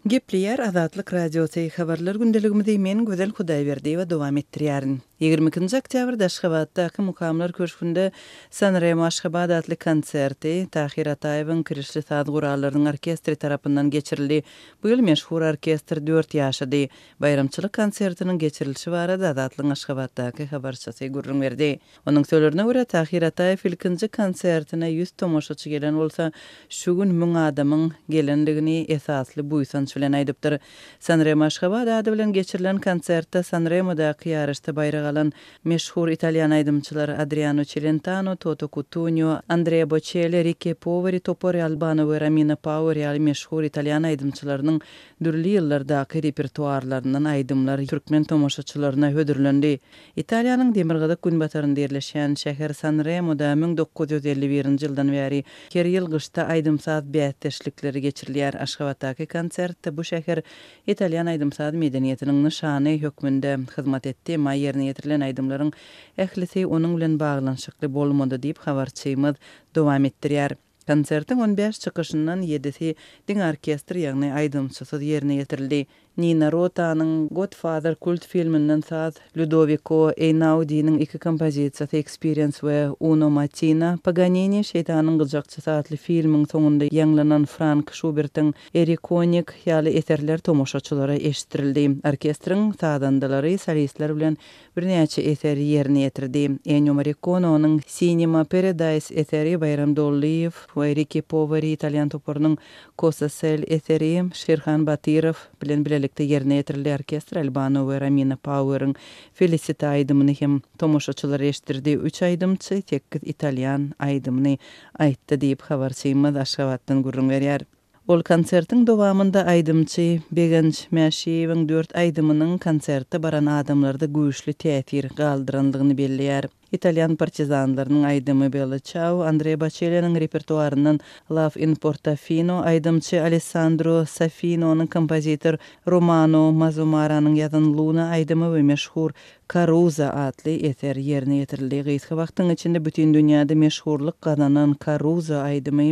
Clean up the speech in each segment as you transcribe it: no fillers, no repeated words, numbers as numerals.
Gepleyer Azatlyk Radiosu habarlar gündeligimizde men Gözel Hudaýberdi we dowam etdirýärin. 20-nji oktýabrda Aşgabatdaky mukamlar köşkünde Sanremo Aşgabat adly konserti Tahir Ataýewiň kirişli saz gurallarynyň orkestri tarapyndan geçirildi. Bu ýyl meşhur orkestr 4 ýaşady. Bayramçylyk konsertiniň geçirilişi barada Azatlyň Aşgabatdaky habarçysy gurrun berdi. Onuň söýlerine görä Tahir Ataýew ilkinji konsertine 100 tomoşaçy gelen bolsa, şu gün 1000 adamyň gelendigini esasly buýsanç bilen aýdypdyr. Sanremo Aşgabat ady bilen geçirilen konsertde Sanremo'daky ýarışda bayrag alan meşhur Italian aýdymçylar Adriano Celentano, Toto Cutugno, Andrea Bocelli, Ricky Poveri, Topori Albano we Romina Power ýaly meşhur Italian aýdymçylarynyň dürli ýyllardaky repertuarlaryndan aýdymlar türkmen tomoşaçylaryna hödürlendi. Italiýanyň Demirgazyk günbatarynda ýerleşen şäher Sanremo'da 1951-nji ýyldan bäri her ýyl gyşda aýdymsaz bätdeşlikleri geçirilýär. Aşgabatdaky konsertde bu şäher Italian aýdymsaz medeniýetiniň nyşany hökmünde hyzmat etdi. Ýerine ýetirilen aýdymlaryň ählisi onuň bilen baglanşykly bolmady diýip habarçymyz dowam etdirýär. Konsertiň 15 çykyşyndan 7-si diň orkestr ýagny aýdymçysy ýerine ýetirildi. Nina Rota'nın Godfather kult filminden saz, Ludovico Einaudi'nin 2 kompozisiýasy Experience we Uno Mattina, Paganini Şeytanyň Gyljakçysy adly filmiň soňunda ýanglanan Frank Schubert'in Erikonik ýaly eserler tomoşaçylara eşitdirildi. Orkestriň sazandalary solistler bilen birnäçe eseri ýerine ýetirdi. Ennio Morricone onuň Cinema Paradise eseri, Bayram Dollaýew we Ricky Poveri Italian toporunyň Cosa Sel eseri, Şerhan Batyrow bilen birlikde ýerine ýetirildi. Orkestr Albano we Romina Power'ın Felicita aýdymyny hem tomoşaçylar eşitdirdi. 3 aýdymçy 8 Italian aýdymyny aýtdy diýip habarçymyz Aşgabatdan gurrun berýär. Ol konsertiň dowamında aýdymçy Begenç Mäşiýewiň 4 aýdymynyň konsertde baran adamlarda güýçli täsir galdyranlygyny belliýär. Italian partizanlarynyň aýdymy Bella Ciao, Andrea Bocelli'niň repertuaryndan Love in Portofino, aýdymçy Alessandro Safino'nyň kompozitor Romano Mazzumaranyň ýazan Luna aýdymy we meşhur Caruso adly eser ýerine ýetirildi. Gysga wagtyň içinde bütün dünýäde meşhurlyk gazanan Caruso aýdymy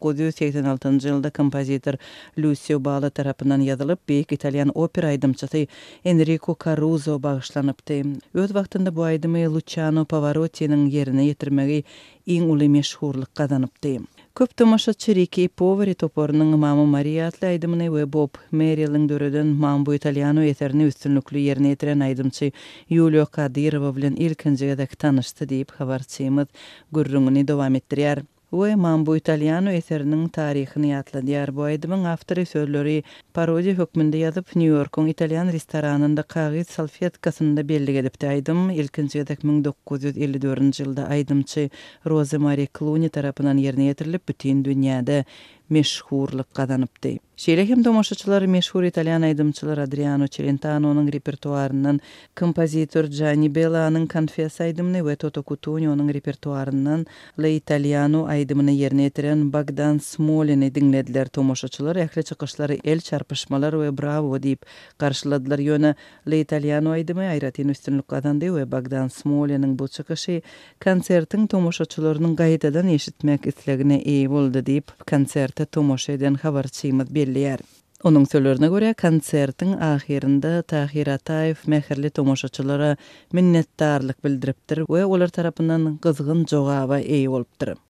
1986-njy ýylda kompozitor Lucio Balla tarapyndan ýazylyp, beýik Italian opera aýdymçysy Enrico Caruso bagyşlanypdy. Öz wagtynda bu aýdymy Luciano Pavarotti'niň ýerine ýetirmegi iň uly meşhurlyk gazanypdy. Köp tomoşaçy Ricky Poveri toporunyň Mamma Maria adly aýdymyny we Bob Merrill döreden Mambo Italiano eserini üstünlükli ýerine ýetiren aýdymçy Julio Kadirow bilen ilkinji ýadak tanyşdy diýip habarçymyz gurrungyny dowam etdirýär. We Mambo Italiano eseriniň taryhyny ýatladýar. Bu aýdymyň awtory sözleri parodiýa hökmünde ýazyp New Yorkyň Italian restoranynda kagyz salfetkasynda belli edipdi. Aýdym ilkinji ýadak 1954-nji ýylda aýdymçy Rosemary Clooney tarapyndan ýerine ýetirilip bütün dünýäde meşhurlyk gazanypdy. Şeýle hem tomoşaçylar meşhur Italian aýdymçylar Adriano Celentano'nyň repertuaryndan kompozitor Gianni Bella'nyň Confess aýdymyny we Toto Cutugno'nyň repertuaryndan La Italiano aýdymyny ýerine ýetiren Bogdan Smoliny dinlediler. Tomoşaçylar ähli çykyşlary el çarpışmalar we bravo diýip garşyladylar. Ýöne La Italiano aýdymy aýratyn üstünlük gazandy we Bogdan Smolinin bu çykyşy konsertiň tomoşaçylarynyň gaýtadan eşitmek islegine eý boldy diýip konsertde tomoşa eden habarçymyz belliýär. Onuň söýlerine görä konsertiň ahirinde Tahir Ataýew mäherli tomoşaçylara minnetdarlyk bildiripdir we olar tarapyndan gyzgyn jogaba eý bolupdyr.